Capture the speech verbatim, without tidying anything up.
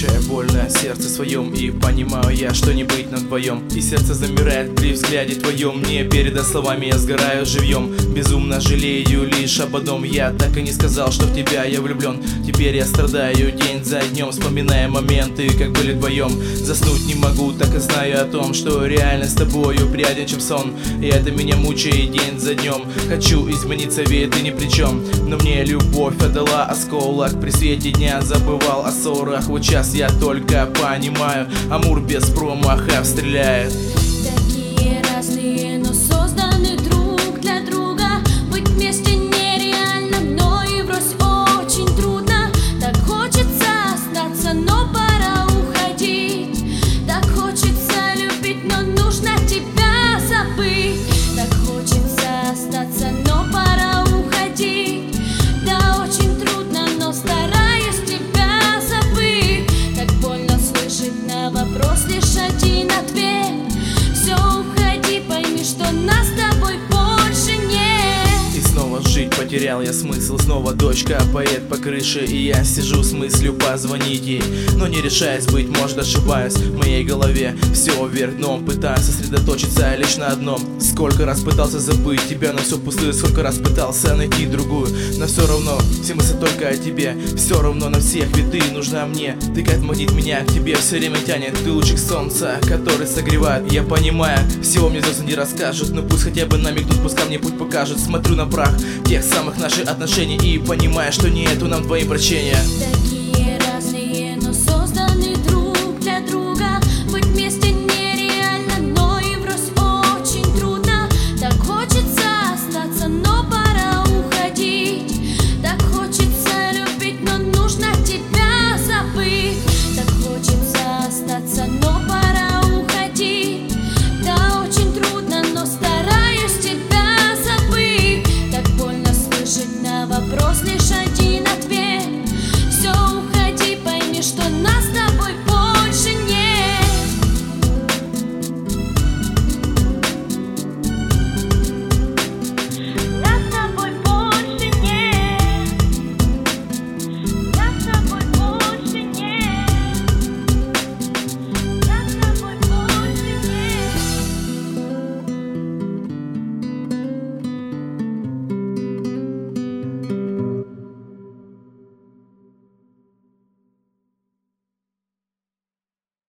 Ощущаю боль на сердце своем, и понимаю я, что не быть нам вдвоем. И сердце замирает при взгляде твоем, не передать словами, я сгораю живьем. Безумно жалею лишь об одном, я так и не сказал, что в тебя я влюблен. Теперь я страдаю день за днем, вспоминая моменты, как были вдвоем. Заснуть не могу, так и знаю о том, что реально с тобою приятнее, чем сон. И это меня мучает день за днем. Хочу измениться, ведь ты ни при чем, но мне любовь отдала осколок. При свете дня забывал о ссорах. Вот сейчас я только понимаю, Амур без промаха стреляет. Такие разные, но созданы друг для друга. Быть вместе нереально, но и врозь очень трудно. Так хочется остаться, но пора уходить. Так хочется любить, но нужно тебя забыть. Так хочется остаться, но пора уходить. Да, очень трудно, но стараюсь тебя забыть. Так больно слышать на вопрос лишь один ответ. Все, уходи, пойми, что нас с тобой больше нет. И снова жить потерял я смысл. Снова дочка, поэт по крыше, и я сижу с мыслью позвонить ей, но не решаюсь, быть может ошибаюсь. В моей голове все вверх дном, пытаюсь сосредоточиться лишь на одном. Сколько раз пытался забыть тебя, но все пустое. Сколько раз пытался найти другую, но все равно все мысли только о тебе. Все равно на всех, ведь ты нужна мне. Ты как магнит меня к тебе все время тянет. Ты лучик солнца, который согревает. Я понимаю, всего мне звезды не расскажут, но пусть хотя бы намекнут, пускай мне путь покажут. Смотрю на прах тех самых наших отношений и понимаю, что нету нам двоим прощения.